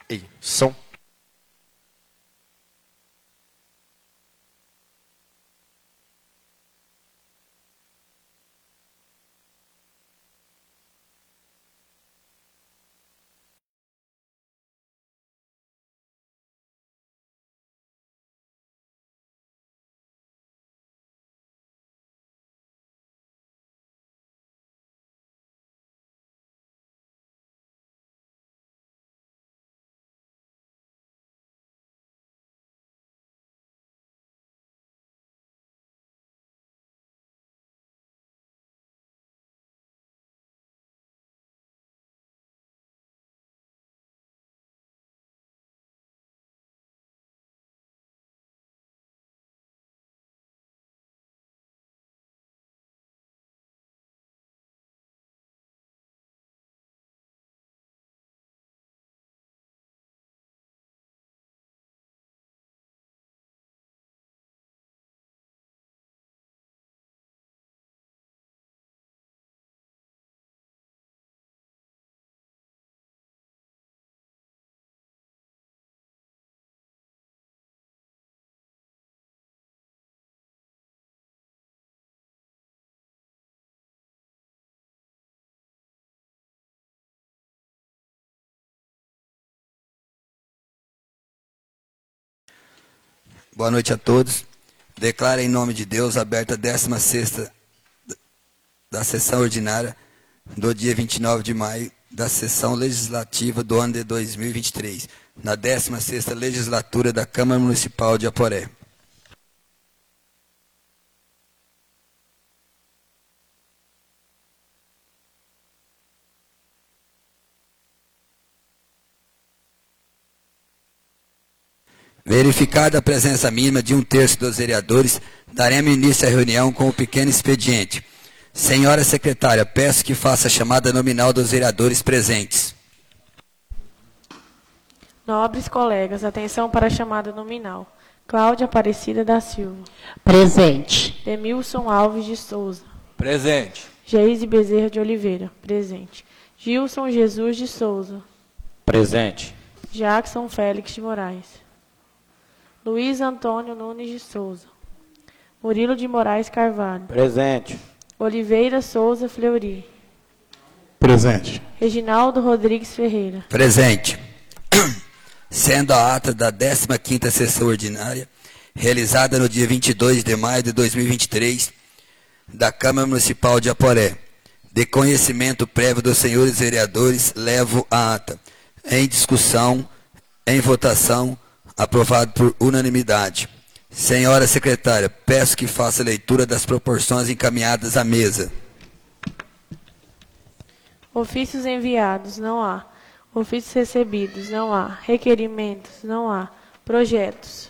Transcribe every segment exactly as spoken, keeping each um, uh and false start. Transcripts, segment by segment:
Ei, som. Boa noite a todos. Declaro em nome de Deus aberta a décima sexta da sessão ordinária do dia vinte e nove de maio da sessão legislativa do ano de dois mil e vinte e três, na décima sexta legislatura da Câmara Municipal de Aporé. Verificada a presença mínima de um terço dos vereadores, daremos início à reunião com o pequeno expediente. Senhora secretária, peço que faça a chamada nominal dos vereadores presentes. Nobres colegas, atenção para a chamada nominal. Cláudia Aparecida da Silva. Presente. Demilson Alves de Souza. Presente. Geise Bezerra de Oliveira. Presente. Gilson Jesus de Souza. Presente. Jackson Félix de Moraes. Luiz Antônio Nunes de Souza. Murilo de Moraes Carvalho. Presente. Oliveira Souza Fleury. Presente. Reginaldo Rodrigues Ferreira. Presente. Sendo a ata da décima quinta sessão ordinária, realizada no dia vinte e dois de maio de dois mil e vinte e três, da Câmara Municipal de Aporé, de conhecimento prévio dos senhores vereadores, levo a ata. Em discussão, em votação, aprovado por unanimidade. Senhora secretária, peço que faça a leitura das proporções encaminhadas à mesa. Ofícios enviados, não há. Ofícios recebidos, não há. Requerimentos, não há. Projetos.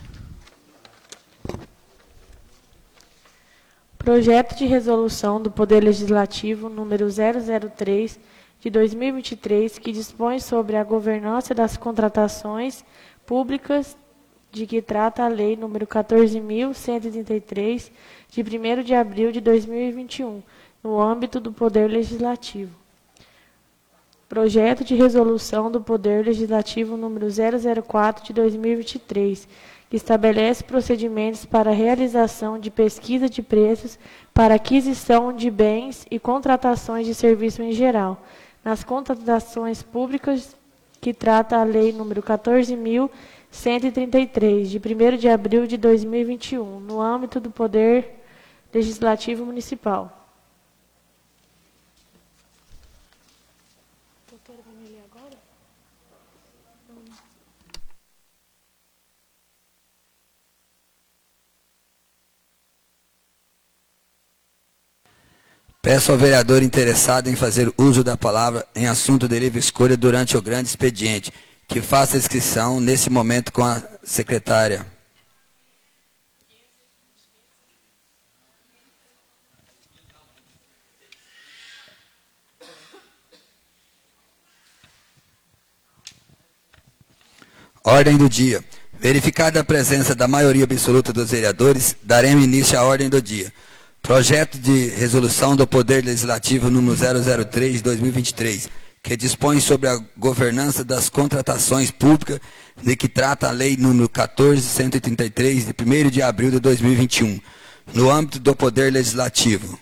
Projeto de resolução do Poder Legislativo número zero zero três de dois mil e vinte e três, que dispõe sobre a governança das contratações públicas, de que trata a Lei número quatorze mil cento e trinta e três, de primeiro de abril de dois mil e vinte e um, no âmbito do Poder Legislativo. Projeto de resolução do Poder Legislativo número zero zero quatro de dois mil e vinte e três, que estabelece procedimentos para a realização de pesquisa de preços para aquisição de bens e contratações de serviço em geral, nas contratações públicas que trata a Lei número quatorze mil cento e trinta e três, de primeiro de abril de dois mil e vinte e um, no âmbito do Poder Legislativo Municipal. Doutora, vai me ler agora? Peço ao vereador interessado em fazer uso da palavra em assunto de livre escolha durante o grande expediente, que faça a inscrição nesse momento com a secretária. Ordem do dia. Verificada a presença da maioria absoluta dos vereadores, daremos início à ordem do dia. Projeto de resolução do Poder Legislativo número zero zero três de dois mil e vinte e três, que dispõe sobre a governança das contratações públicas, de que trata a Lei número quatorze mil cento e trinta e três, de primeiro de abril de dois mil e vinte e um, no âmbito do Poder Legislativo.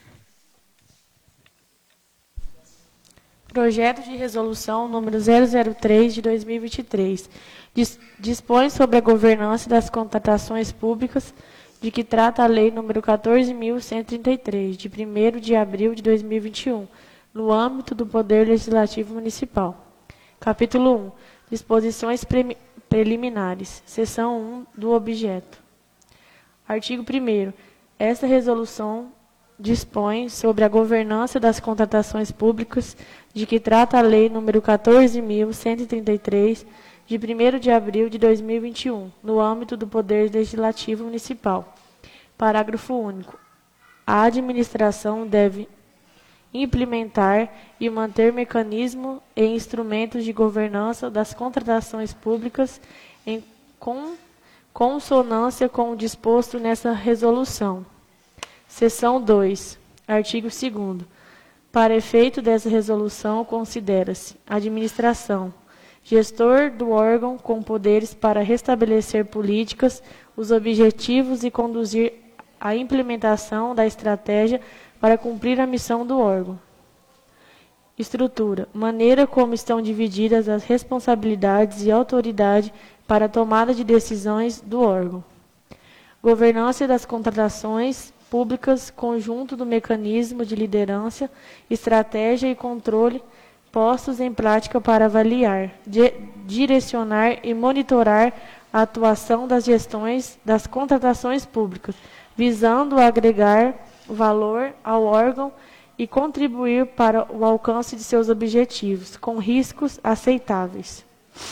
Projeto de Resolução número zero zero três, de dois mil e vinte e três, Dis- dispõe sobre a governança das contratações públicas, de que trata a Lei número quatorze mil cento e trinta e três, de primeiro de abril de dois mil e vinte e um, no âmbito do Poder Legislativo Municipal. Capítulo um. Disposições pre- preliminares. Seção um do objeto. Artigo primeiro. Esta resolução dispõe sobre a governança das contratações públicas, de que trata a Lei número quatorze mil cento e trinta e três, de primeiro de abril de dois mil e vinte e um, no âmbito do Poder Legislativo Municipal. Parágrafo único. A administração deve implementar e manter mecanismos e instrumentos de governança das contratações públicas em con- consonância com o disposto nessa resolução. Seção dois. Artigo segundo. Para efeito dessa resolução, considera-se administração, gestor do órgão com poderes para restabelecer políticas, os objetivos e conduzir a implementação da estratégia para cumprir a missão do órgão. Estrutura. Maneira como estão divididas as responsabilidades e autoridade para a tomada de decisões do órgão. Governança das contratações públicas, conjunto do mecanismo de liderança, estratégia e controle postos em prática para avaliar, di- direcionar e monitorar a atuação das gestões das contratações públicas, visando agregar valor ao órgão e contribuir para o alcance de seus objetivos, com riscos aceitáveis.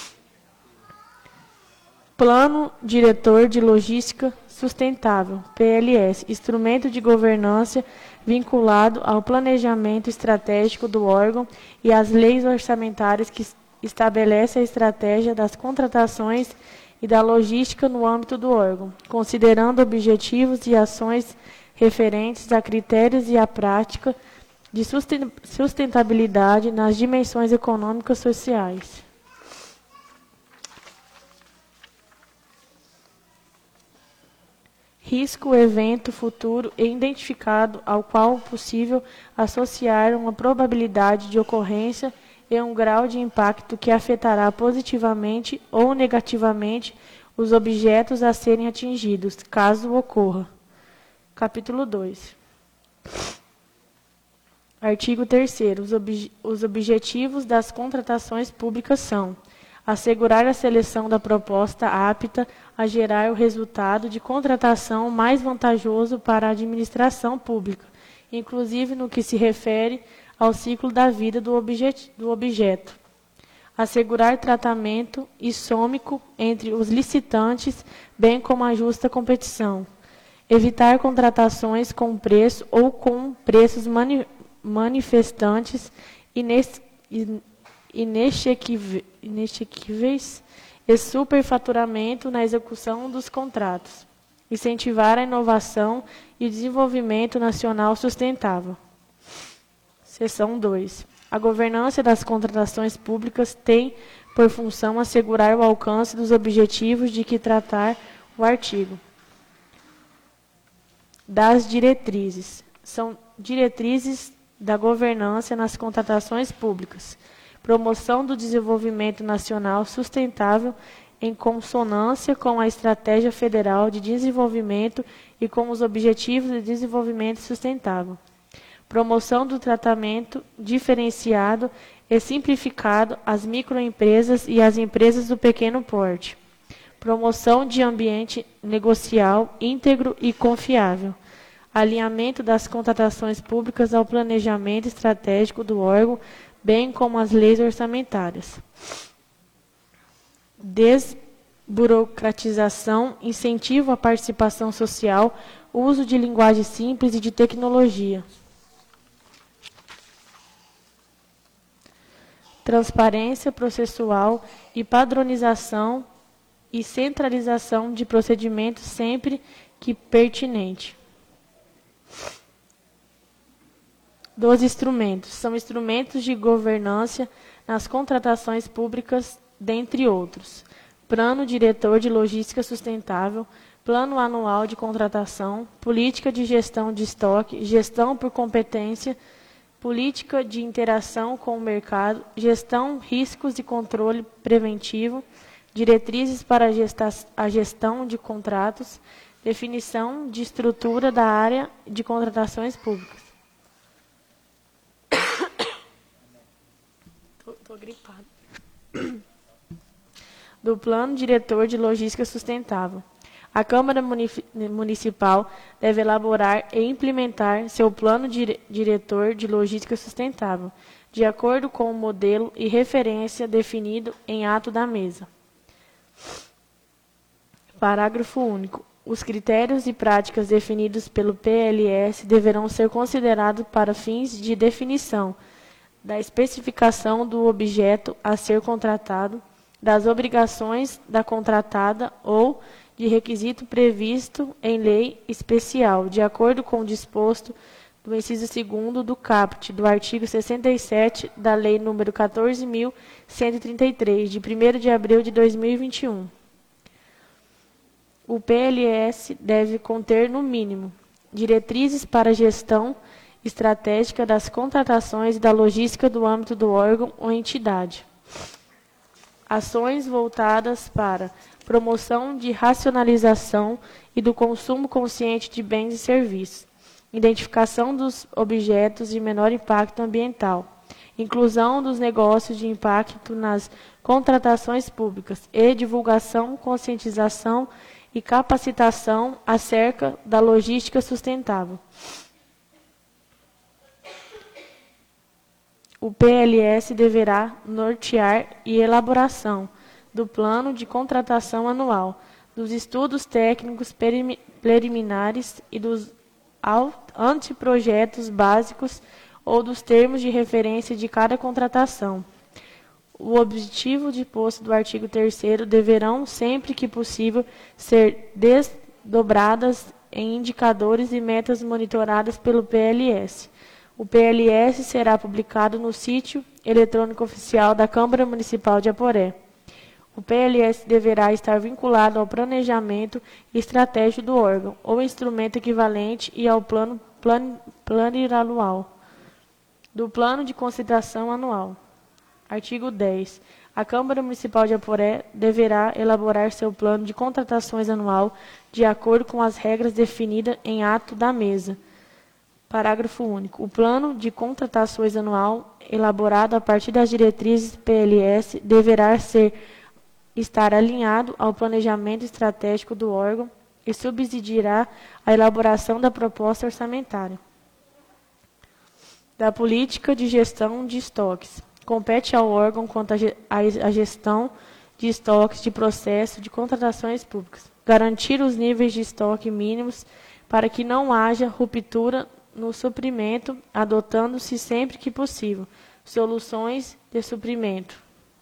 Plano Diretor de Logística Sustentável, P L S, instrumento de governança vinculado ao planejamento estratégico do órgão e às leis orçamentárias que estabelecem a estratégia das contratações e da logística no âmbito do órgão, considerando objetivos e ações referentes a critérios e a prática de susten- sustentabilidade nas dimensões econômicas e sociais. Risco, evento futuro e identificado ao qual é possível associar uma probabilidade de ocorrência e um grau de impacto que afetará positivamente ou negativamente os objetos a serem atingidos, caso ocorra. Capítulo dois. Artigo terceiro. Os, obje- os objetivos das contratações públicas são: assegurar a seleção da proposta apta a gerar o resultado de contratação mais vantajoso para a administração pública, inclusive no que se refere ao ciclo da vida do, objet- do objeto. Assegurar tratamento isômico entre os licitantes, bem como a justa competição. Evitar contratações com preço ou com preços mani- manifestantes ines- in- inexequiv- inexequíveis e superfaturamento na execução dos contratos. Incentivar a inovação e desenvolvimento nacional sustentável. Seção dois. A governança das contratações públicas tem por função assegurar o alcance dos objetivos de que tratar o artigo. Das diretrizes. São diretrizes da governança nas contratações públicas. Promoção do desenvolvimento nacional sustentável em consonância com a Estratégia Federal de Desenvolvimento e com os Objetivos de Desenvolvimento Sustentável. Promoção do tratamento diferenciado e simplificado às microempresas e às empresas do pequeno porte. Promoção de ambiente negocial íntegro e confiável. Alinhamento das contratações públicas ao planejamento estratégico do órgão, bem como as leis orçamentárias. Desburocratização, incentivo à participação social, uso de linguagem simples e de tecnologia. Transparência processual e padronização e centralização de procedimentos sempre que pertinente. Dos instrumentos. São instrumentos de governança nas contratações públicas, dentre outros. Plano Diretor de Logística Sustentável, Plano Anual de Contratação, Política de Gestão de Estoque, Gestão por Competência, Política de Interação com o Mercado, Gestão, Riscos e Controle Preventivo, Diretrizes para a, gesta a Gestão de Contratos, Definição de Estrutura da Área de Contratações Públicas. Estou gripada. Do Plano Diretor de Logística Sustentável. A Câmara Municipal deve elaborar e implementar seu Plano dire Diretor de Logística Sustentável, de acordo com o modelo e referência definido em ato da mesa. Parágrafo único. Os critérios e práticas definidos pelo P L S deverão ser considerados para fins de definição da especificação do objeto a ser contratado, das obrigações da contratada ou de requisito previsto em lei especial, de acordo com o disposto do inciso segundo do caput do artigo sessenta e sete da Lei nº quatorze mil cento e trinta e três, de primeiro de abril de dois mil e vinte e um. O P L S deve conter, no mínimo, diretrizes para a gestão estratégica das contratações e da logística do âmbito do órgão ou entidade. Ações voltadas para promoção de racionalização e do consumo consciente de bens e serviços, identificação dos objetos de menor impacto ambiental, inclusão dos negócios de impacto nas contratações públicas e divulgação, conscientização e capacitação acerca da logística sustentável. O P L S deverá nortear e elaboração do plano de contratação anual, dos estudos técnicos preliminares e dos anteprojetos básicos ou dos termos de referência de cada contratação. O objetivo disposto do artigo terceiro deverão, sempre que possível, ser desdobradas em indicadores e metas monitoradas pelo P L S. O P L S será publicado no sítio eletrônico oficial da Câmara Municipal de Aporé. O P L S deverá estar vinculado ao planejamento estratégico do órgão, ou instrumento equivalente, e ao plano plurianual do Plano de Consideração Anual. Artigo dez. A Câmara Municipal de Aporé deverá elaborar seu plano de contratações anual de acordo com as regras definidas em ato da mesa. Parágrafo único. O plano de contratações anual, elaborado a partir das diretrizes P L S, deverá ser, estar alinhado ao planejamento estratégico do órgão e subsidiará a elaboração da proposta orçamentária. Da política de gestão de estoques. Compete ao órgão quanto à gestão de estoques de processo de contratações públicas. Garantir os níveis de estoque mínimos para que não haja ruptura no suprimento, adotando-se sempre que possível soluções de suprimento.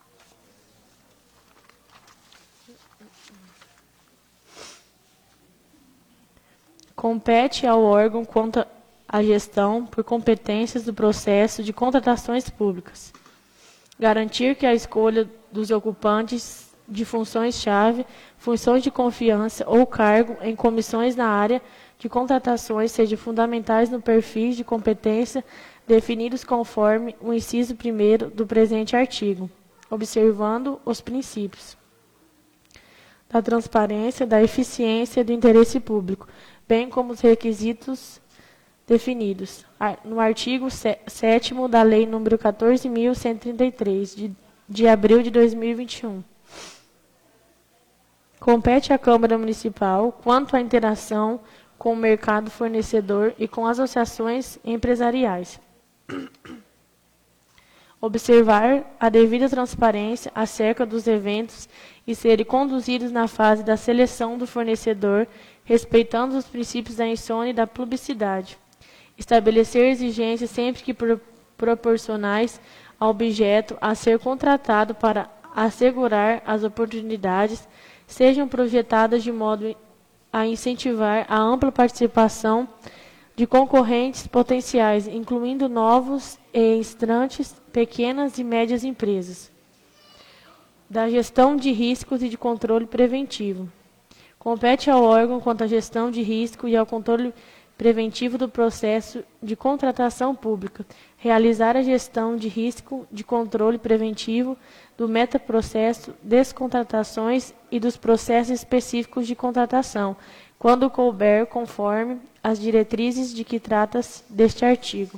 Compete ao órgão quanto à gestão por competências do processo de contratações públicas. Garantir que a escolha dos ocupantes de funções-chave, funções de confiança ou cargo em comissões na área de contratações sejam fundamentais no perfil de competência definidos conforme o inciso primeiro do presente artigo, observando os princípios da transparência, da eficiência e do interesse público, bem como os requisitos definidos no artigo sétimo da Lei nº quatorze mil cento e trinta e três, de, de abril de dois mil e vinte e um. Compete à Câmara Municipal quanto à interação com o mercado fornecedor e com associações empresariais. Observar a devida transparência acerca dos eventos e serem conduzidos na fase da seleção do fornecedor, respeitando os princípios da insônia e da publicidade. Estabelecer exigências sempre que pro, proporcionais ao objeto a ser contratado para assegurar as oportunidades sejam projetadas de modo a incentivar a ampla participação de concorrentes potenciais, incluindo novos e entrantes, pequenas e médias empresas. Da gestão de riscos e de controle preventivo. Compete ao órgão quanto à gestão de risco e ao controle preventivo do processo de contratação pública, realizar a gestão de risco de controle preventivo do metaprocesso, descontratações e dos processos específicos de contratação, quando couber, conforme as diretrizes de que trata deste artigo.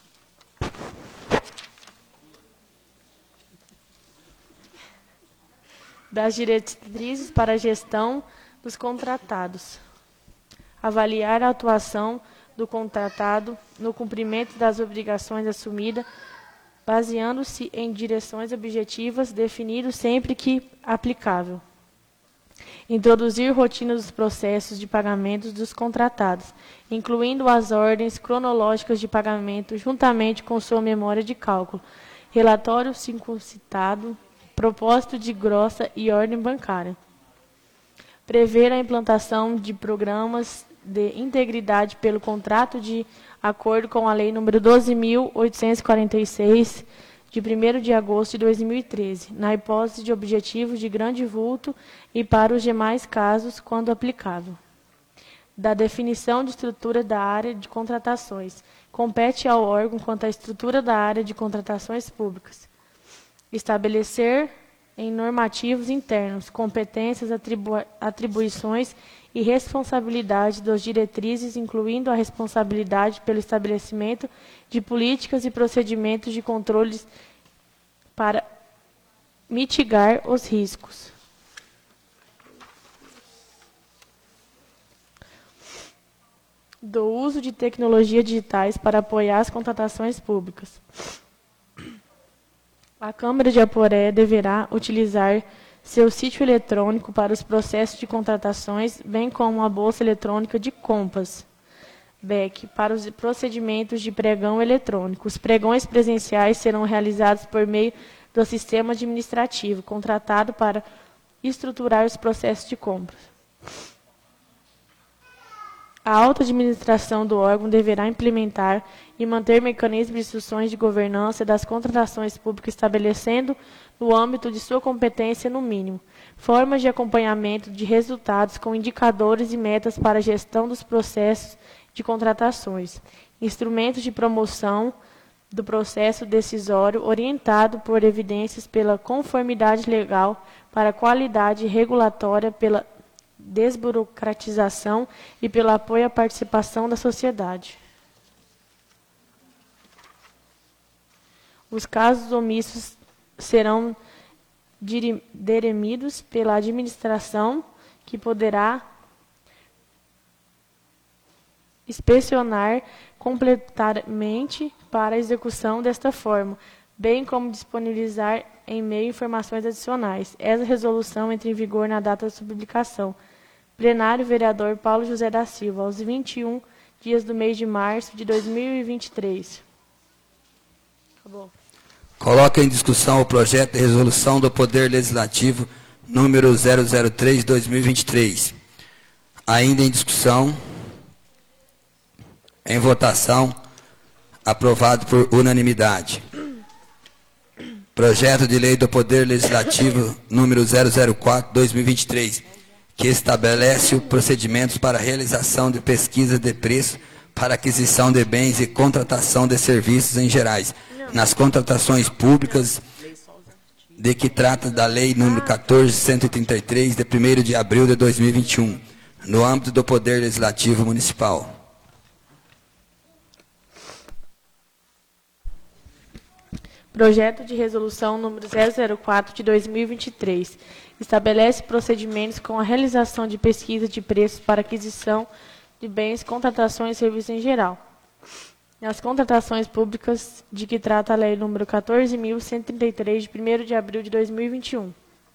Das diretrizes para a gestão dos contratados. Avaliar a atuação do contratado no cumprimento das obrigações assumidas, baseando-se em direções objetivas, definido sempre que aplicável. Introduzir rotina dos processos de pagamentos dos contratados, incluindo as ordens cronológicas de pagamento, juntamente com sua memória de cálculo, relatório circuncitado, propósito de grossa e ordem bancária. Prever a implantação de programas de integridade pelo contrato de acordo com a Lei número doze mil oitocentos e quarenta e seis, de primeiro de agosto de dois mil e treze, na hipótese de objetivos de grande vulto e para os demais casos, quando aplicável. Da definição de estrutura da área de contratações. Compete ao órgão quanto à estrutura da área de contratações públicas. Estabelecer em normativos internos competências, atribu- atribuições e responsabilidade dos diretrizes, incluindo a responsabilidade pelo estabelecimento de políticas e procedimentos de controles para mitigar os riscos. Do uso de tecnologias digitais para apoiar as contratações públicas. A Câmara de Aporé deverá utilizar seu sítio eletrônico para os processos de contratações, bem como a bolsa eletrônica de Compass, B E C, para os procedimentos de pregão eletrônico. Os pregões presenciais serão realizados por meio do sistema administrativo, contratado para estruturar os processos de compras. A alta administração do órgão deverá implementar e manter mecanismos de instruções de governança das contratações públicas, estabelecendo, no âmbito de sua competência, no mínimo, formas de acompanhamento de resultados com indicadores e metas para a gestão dos processos de contratações, instrumentos de promoção do processo decisório orientado por evidências pela conformidade legal, para a qualidade regulatória, pela desburocratização e pelo apoio à participação da sociedade. Os casos omissos serão dirimidos pela administração, que poderá inspecionar completamente para a execução desta forma, bem como disponibilizar em meio informações adicionais. Essa resolução entra em vigor na data da sua publicação. Plenário, vereador Paulo José da Silva, aos vinte e um dias do mês de março de dois mil e vinte e três. Acabou. Coloca em discussão o projeto de resolução do Poder Legislativo número zero zero três de dois mil e vinte e três. Ainda em discussão, em votação, aprovado por unanimidade. Projeto de lei do Poder Legislativo número zero zero quatro de dois mil e vinte e três, que estabelece os procedimentos para a realização de pesquisa de preço para aquisição de bens e contratação de serviços em gerais, nas contratações públicas, de que trata da Lei número quatorze mil cento e trinta e três, de primeiro de abril de dois mil e vinte e um, no âmbito do Poder Legislativo Municipal. Projeto de resolução número zero zero quatro de dois mil e vinte e três. Estabelece procedimentos com a realização de pesquisa de preços para aquisição de bens, contratações e serviços em geral. Nas contratações públicas de que trata a Lei número quatorze mil cento e trinta e três, de primeiro de abril de dois mil e vinte e um.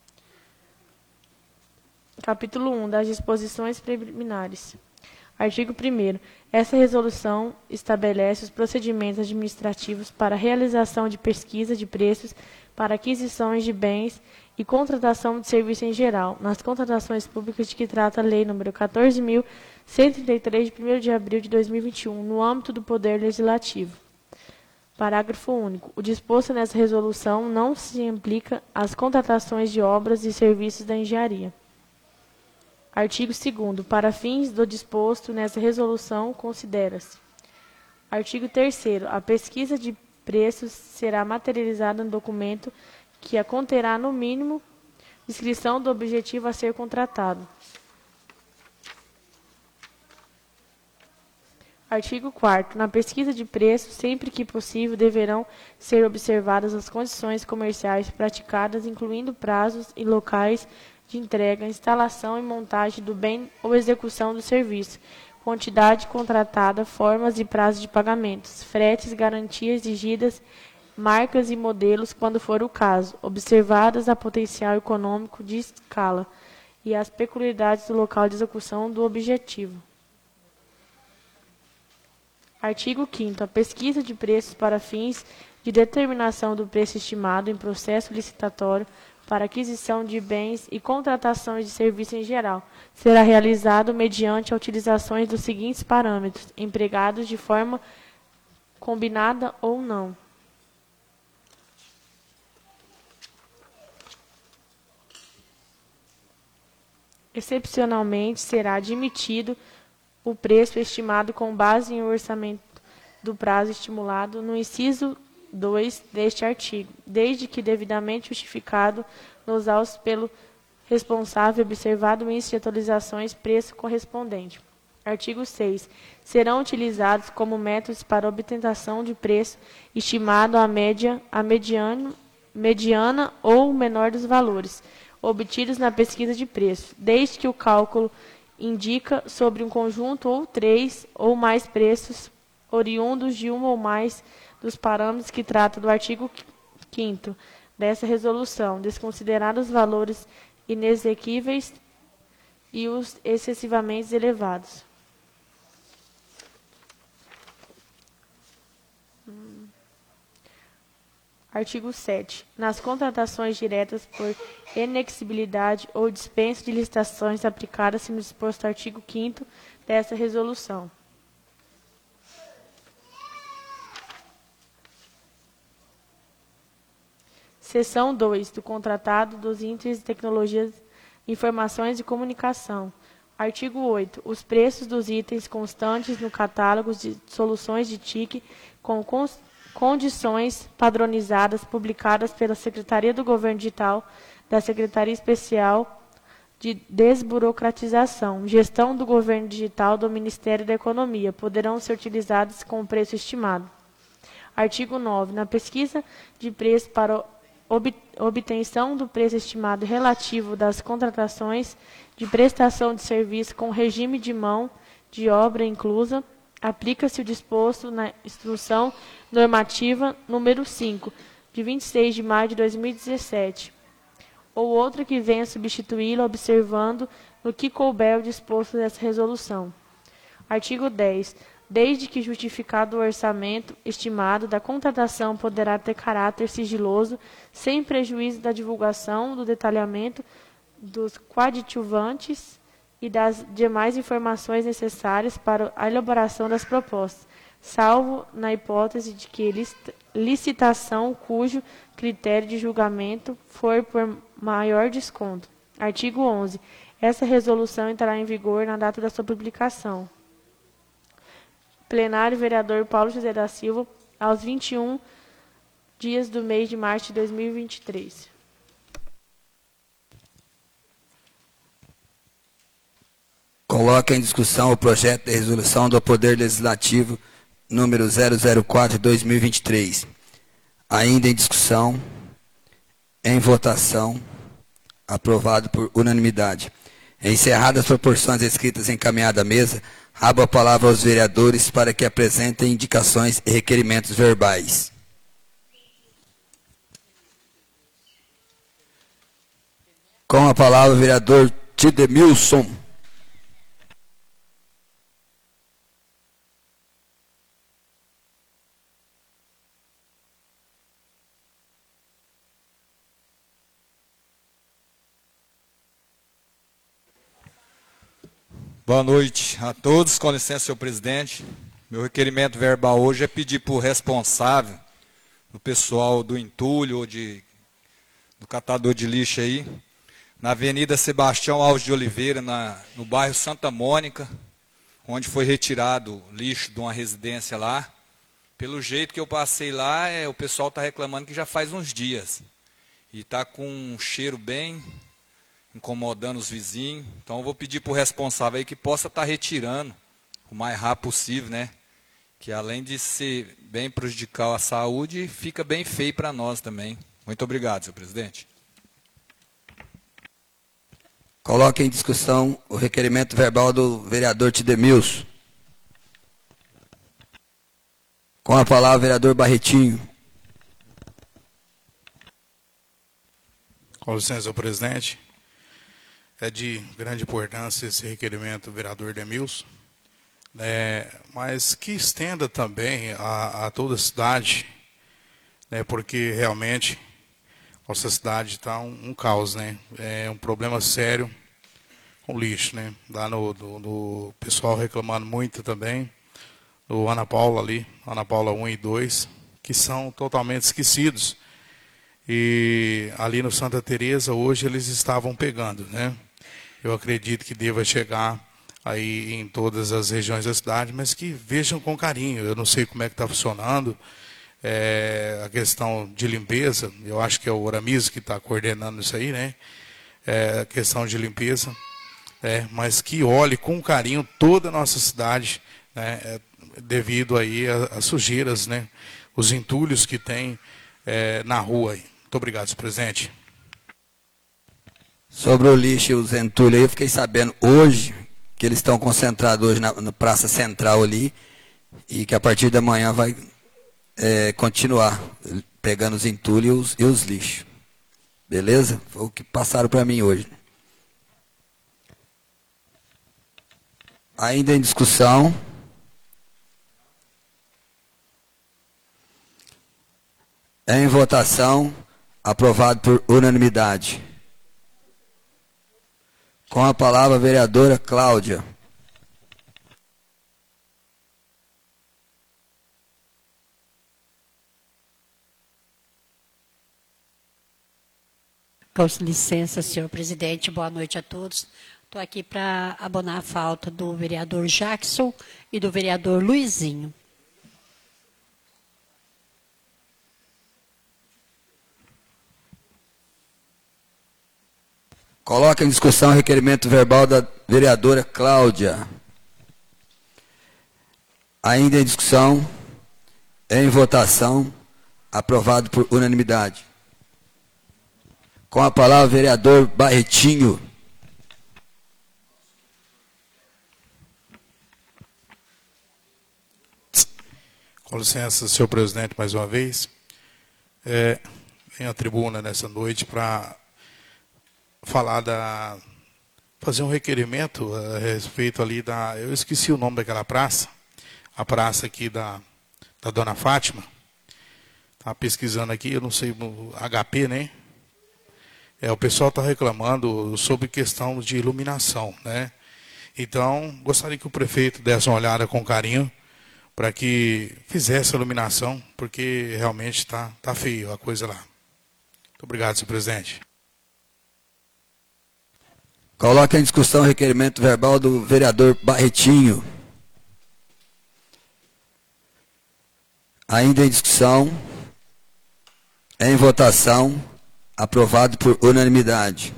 Capítulo um, das disposições preliminares. Artigo primeiro. Essa resolução estabelece os procedimentos administrativos para a realização de pesquisa de preços para aquisições de bens e contratação de serviço em geral, nas contratações públicas de que trata a Lei nº quatorze mil cento e trinta e três, de primeiro de abril de dois mil e vinte e um, no âmbito do Poder Legislativo. Parágrafo único. O disposto nessa resolução não se aplica às contratações de obras e serviços da engenharia. Artigo segundo. Para fins do disposto nessa resolução, considera-se. Artigo terceiro. A pesquisa de preços será materializada no documento que a conterá, no mínimo, descrição do objetivo a ser contratado. Artigo quarto. Na pesquisa de preços, sempre que possível, deverão ser observadas as condições comerciais praticadas, incluindo prazos e locais de entrega, instalação e montagem do bem ou execução do serviço, quantidade contratada, formas e prazos de pagamentos, fretes, garantias exigidas, marcas e modelos, quando for o caso, observadas a potencial econômico de escala e as peculiaridades do local de execução do objetivo. Artigo quinto. A pesquisa de preços para fins de determinação do preço estimado em processo licitatório para aquisição de bens e contratações de serviço em geral será realizado mediante a utilização dos seguintes parâmetros, empregados de forma combinada ou não. Excepcionalmente, será admitido o preço estimado com base em orçamento do prazo estimulado no inciso dois deste artigo, desde que devidamente justificado nos autos pelo responsável, observado o índice de atualizações preço correspondente. Artigo seis. Serão utilizados como métodos para obtenção de preço estimado a média, a mediano, mediana ou menor dos valores obtidos na pesquisa de preço, desde que o cálculo indica sobre um conjunto ou três ou mais preços oriundos de um ou mais dos parâmetros que trata do artigo quinto dessa resolução, desconsiderados os valores inexequíveis e os excessivamente elevados. Hum. Artigo sete. Nas contratações diretas por inexigibilidade ou dispensa de licitações aplicadas-se no disposto artigo quinto dessa resolução. Seção dois do Contratado dos Índices de Tecnologias, Informações e Comunicação. Artigo oito. Os preços dos itens constantes no catálogo de soluções de T I C com cons condições padronizadas publicadas pela Secretaria do Governo Digital, da Secretaria Especial de Desburocratização, Gestão do Governo Digital do Ministério da Economia, poderão ser utilizados com o preço estimado. Artigo nove. Na pesquisa de preço para obtenção do preço estimado relativo das contratações de prestação de serviço com regime de mão de obra inclusa, aplica-se o disposto na Instrução Normativa número cinco, de vinte e seis de maio de dois mil e dezessete, ou outra que venha substituí-la, observando no que couber o disposto dessa resolução. Artigo dez. Desde que justificado o orçamento estimado da contratação poderá ter caráter sigiloso, sem prejuízo da divulgação, do detalhamento dos coadjuvantes e das demais informações necessárias para a elaboração das propostas, salvo na hipótese de que licitação cujo critério de julgamento for por maior desconto. Artigo onze. Essa resolução entrará em vigor na data da sua publicação. Plenário, vereador Paulo José da Silva, aos vinte e um dias do mês de março de dois mil e vinte e três. Coloca em discussão o projeto de resolução do Poder Legislativo número zero zero quatro de dois mil e vinte e três. Ainda em discussão, em votação, aprovado por unanimidade. Encerradas as proporções escritas encaminhada à mesa, abro a palavra aos vereadores para que apresentem indicações e requerimentos verbais. Com a palavra o vereador Tidemilson. Boa noite a todos. Com licença, senhor presidente. Meu requerimento verbal hoje é pedir para o responsável, do pessoal do entulho ou de, do catador de lixo aí, na Avenida Sebastião Alves de Oliveira, na, no bairro Santa Mônica, onde foi retirado lixo de uma residência lá. Pelo jeito que eu passei lá, é, o pessoal está reclamando que já faz uns dias. E está com um cheiro bem incomodando os vizinhos. Então eu vou pedir para o responsável aí que possa estar tá retirando o mais rápido possível, né? Que além de ser bem prejudicial à saúde, fica bem feio para nós também. Muito obrigado, senhor presidente. Coloque em discussão o requerimento verbal do vereador Tidemilson. Com a palavra, vereador Barretinho. Com licença, senhor presidente. É de grande importância esse requerimento do vereador Demilson, né, mas que estenda também a, a toda a cidade, né, porque realmente nossa cidade está um, um caos, né, é um problema sério com lixo, né, lá no, no, no pessoal reclamando muito também, do Ana Paula ali, Ana Paula um e dois, que são totalmente esquecidos, e ali no Santa Teresa hoje eles estavam pegando, né. Eu acredito que deva chegar aí em todas as regiões da cidade, mas que vejam com carinho. Eu não sei como é que está funcionando é, a questão de limpeza. Eu acho que é o Oramis que está coordenando isso aí, né? É, a questão de limpeza. É, mas que olhe com carinho toda a nossa cidade, né? É, devido aí às sujeiras, né? Os entulhos que tem é, na rua. Aí. Muito obrigado, senhor presidente. Sobre o lixo e os entulhos, eu fiquei sabendo hoje que eles estão concentrados hoje na, na Praça Central ali e que a partir da manhã vai é, continuar pegando os entulhos e os, e os lixos. Beleza? Foi o que passaram para mim hoje. Ainda em discussão. Em votação, aprovado por unanimidade. Com a palavra, a vereadora Cláudia. Com licença, senhor presidente, boa noite a todos. Estou aqui para abonar a falta do vereador Jackson e do vereador Luizinho. Coloca em discussão o requerimento verbal da vereadora Cláudia. Ainda em discussão, em votação, aprovado por unanimidade. Com a palavra, vereador Barretinho. Com licença, senhor presidente, mais uma vez. É, venho à tribuna nessa noite para falar da... fazer um requerimento a respeito ali da... Eu esqueci o nome daquela praça. A praça aqui da, da Dona Fátima. Estava pesquisando aqui, eu não sei, H P, né? É, o pessoal está reclamando sobre questão de iluminação, né? Então, gostaria que o prefeito desse uma olhada com carinho para que fizesse a iluminação, porque realmente está tá feio a coisa lá. Muito obrigado, senhor presidente. Coloca em discussão o requerimento verbal do vereador Barretinho. Ainda em discussão, em votação, aprovado por unanimidade.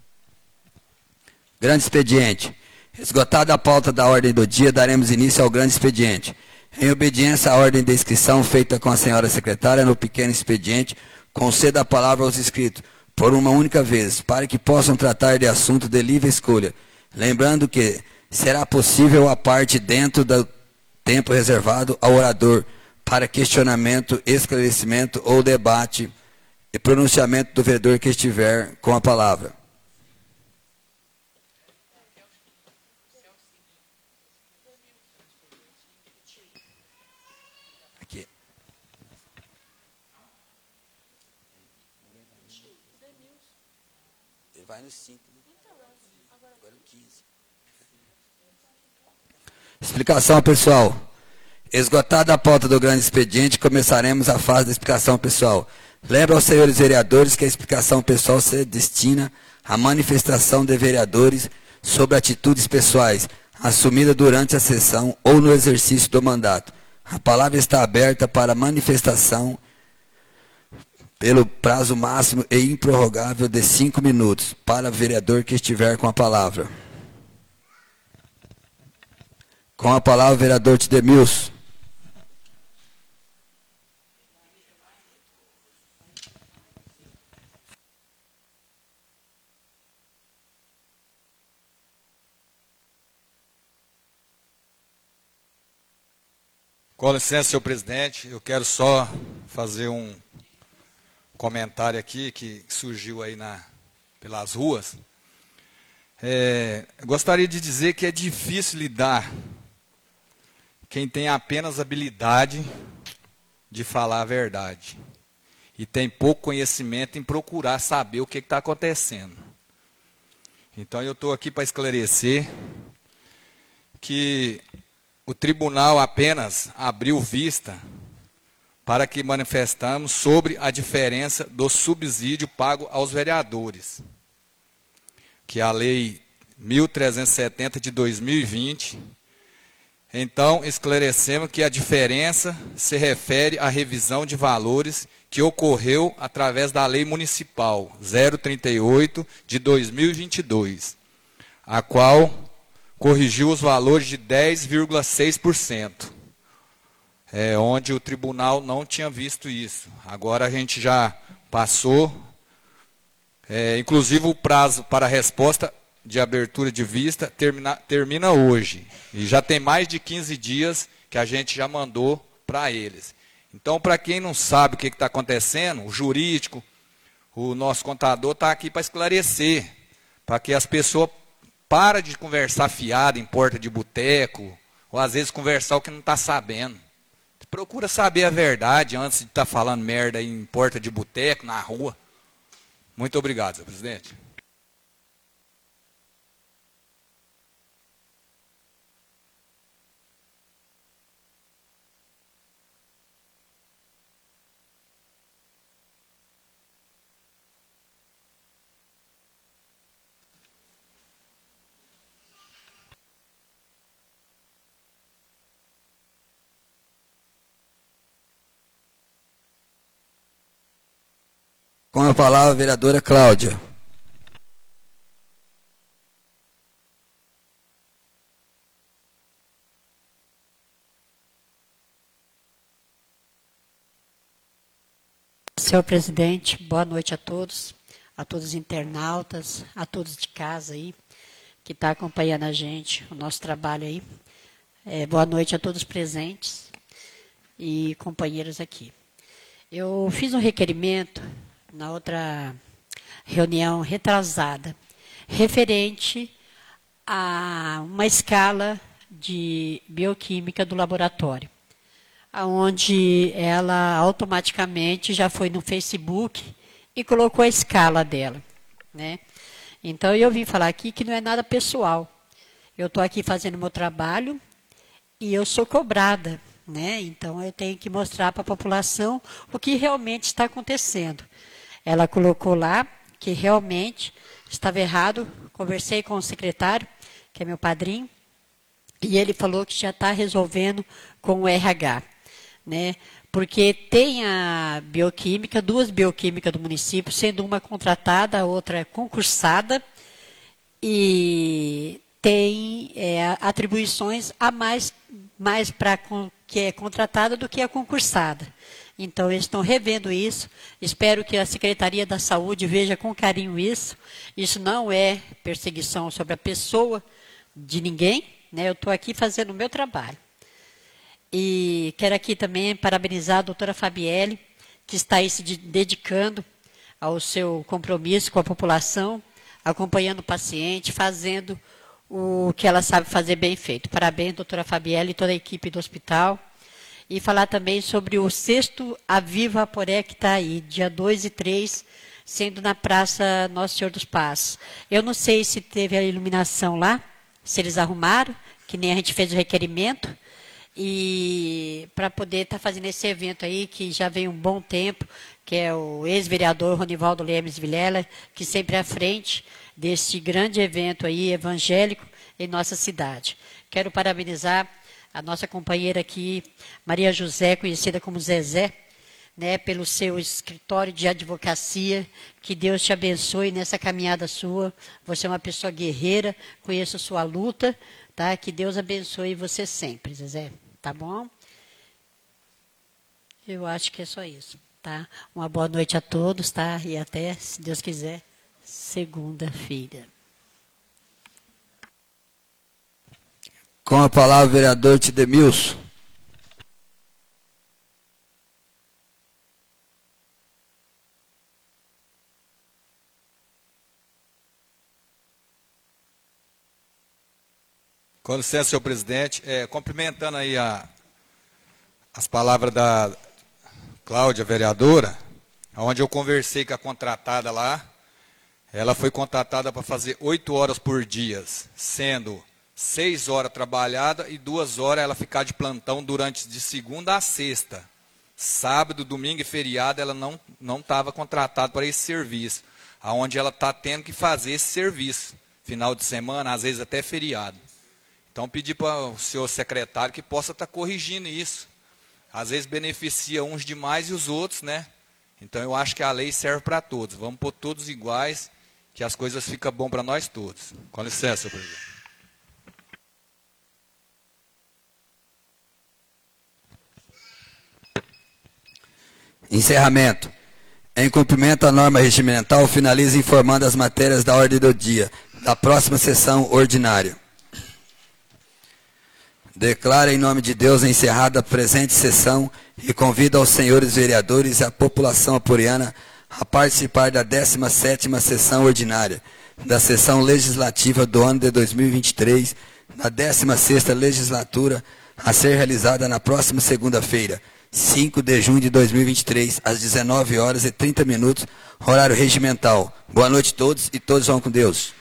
Grande expediente. Esgotada a pauta da ordem do dia, daremos início ao grande expediente. Em obediência à ordem de inscrição feita com a senhora secretária no pequeno expediente, conceda a palavra aos inscritos, por uma única vez, para que possam tratar de assunto de livre escolha. Lembrando que será possível a parte dentro do tempo reservado ao orador para questionamento, esclarecimento ou debate e pronunciamento do vereador que estiver com a palavra. Aqui. Ele vai no cinco, né? Agora no quinze. Explicação pessoal. Esgotada a pauta do grande expediente, começaremos a fase da explicação pessoal. Lembro aos senhores vereadores que a explicação pessoal se destina à manifestação de vereadores sobre atitudes pessoais assumidas durante a sessão ou no exercício do mandato. A palavra está aberta para manifestação pelo prazo máximo e improrrogável de cinco minutos para o vereador que estiver com a palavra. Com a palavra, o vereador Tidemilson. Com licença, senhor presidente, eu quero só fazer um comentário aqui que surgiu aí na, pelas ruas. É, gostaria de dizer que é difícil lidar quem tem apenas habilidade de falar a verdade e tem pouco conhecimento em procurar saber o que está acontecendo. Então eu estou aqui para esclarecer que o tribunal apenas abriu vista para que manifestamos sobre a diferença do subsídio pago aos vereadores, que é a lei mil trezentos e setenta de dois mil e vinte. Então, esclarecemos que a diferença se refere à revisão de valores que ocorreu através da lei municipal zero trinta e oito de dois mil e vinte e dois, a qual corrigiu os valores de dez vírgula seis por cento, é, onde o tribunal não tinha visto isso. Agora a gente já passou, é, inclusive o prazo para a resposta de abertura de vista termina, termina hoje. E já tem mais de quinze dias que a gente já mandou para eles. Então, para quem não sabe o que está acontecendo, o jurídico, o nosso contador está aqui para esclarecer, para que as pessoas para de conversar fiado em porta de boteco, ou às vezes conversar o que não está sabendo. Procura saber a verdade antes de estar tá falando merda em porta de boteco, na rua. Muito obrigado, senhor presidente. Com a palavra, a vereadora Cláudia. Senhor presidente, boa noite a todos, a todos os internautas, a todos de casa aí, que está acompanhando a gente, o nosso trabalho aí. É, boa noite a todos presentes e companheiros aqui. Eu fiz um requerimento na outra reunião retrasada, referente a uma escala de bioquímica do laboratório, onde ela automaticamente já foi no Facebook e colocou a escala dela, né? Então, eu vim falar aqui que não é nada pessoal. Eu estou aqui fazendo meu trabalho e eu sou cobrada, né? Então, eu tenho que mostrar para a população o que realmente está acontecendo. Ela colocou lá que realmente estava errado. Conversei com o secretário, que é meu padrinho, e ele falou que já está resolvendo com o R H, né? Porque tem a bioquímica, duas bioquímicas do município, sendo uma contratada, a outra concursada, e tem é, atribuições a mais, mais para que é contratada do que a concursada. Então, eles estão revendo isso. Espero que a Secretaria da Saúde veja com carinho isso. Isso não é perseguição sobre a pessoa de ninguém, né? Eu estou aqui fazendo o meu trabalho. E quero aqui também parabenizar a doutora Fabielle, que está aí se dedicando ao seu compromisso com a população, acompanhando o paciente, fazendo o que ela sabe fazer bem feito. Parabéns, doutora Fabielle e toda a equipe do hospital. E falar também sobre o sexto Aviva Aporé, que está aí, dia dois e três, sendo na Praça Nosso Senhor dos Passos. Eu não sei se teve a iluminação lá, se eles arrumaram. que nem a gente fez o requerimento, e para poder estar tá fazendo esse evento aí, que já vem um bom tempo, que é o ex-vereador Ronivaldo Lemes Vilela, que sempre é à frente deste grande evento aí evangélico em nossa cidade. Quero parabenizar a nossa companheira aqui, Maria José, conhecida como Zezé, né, pelo seu escritório de advocacia. Que Deus te abençoe nessa caminhada sua. Você é uma pessoa guerreira, conheço sua luta, tá? Que Deus abençoe você sempre, Zezé, tá bom? Eu acho que é só isso, tá? Uma boa noite a todos, tá? E até, se Deus quiser, segunda-feira. Com a palavra, o vereador Tidemilson. Com licença, senhor presidente. É, cumprimentando aí a, as palavras da Cláudia, vereadora, onde eu conversei com a contratada lá. Ela foi contratada para fazer oito horas por dia, sendo seis horas trabalhada e duas horas ela ficar de plantão durante de segunda a sexta. Sábado, domingo e feriado ela não não estava contratada para esse serviço, aonde ela está tendo que fazer esse serviço, final de semana, às vezes até feriado. Então pedi para o senhor secretário que possa estar tá corrigindo isso. Às vezes beneficia uns demais e os outros, né? Então eu acho que a lei serve para todos. Vamos pôr todos iguais, que as coisas ficam bom para nós todos. Com licença, senhor presidente. Encerramento. Em cumprimento à norma regimental, finaliza informando as matérias da ordem do dia da próxima sessão ordinária. Declaro em nome de Deus encerrada a presente sessão e convido aos senhores vereadores e a população apuriana a participar da décima sétima sessão ordinária da sessão legislativa do ano de dois mil e vinte e três, na décima sexta legislatura, a ser realizada na próxima segunda-feira, cinco de junho de dois mil e vinte e três, às dezenove horas e trinta minutos, horário regimental. Boa noite a todos e todos vão com Deus.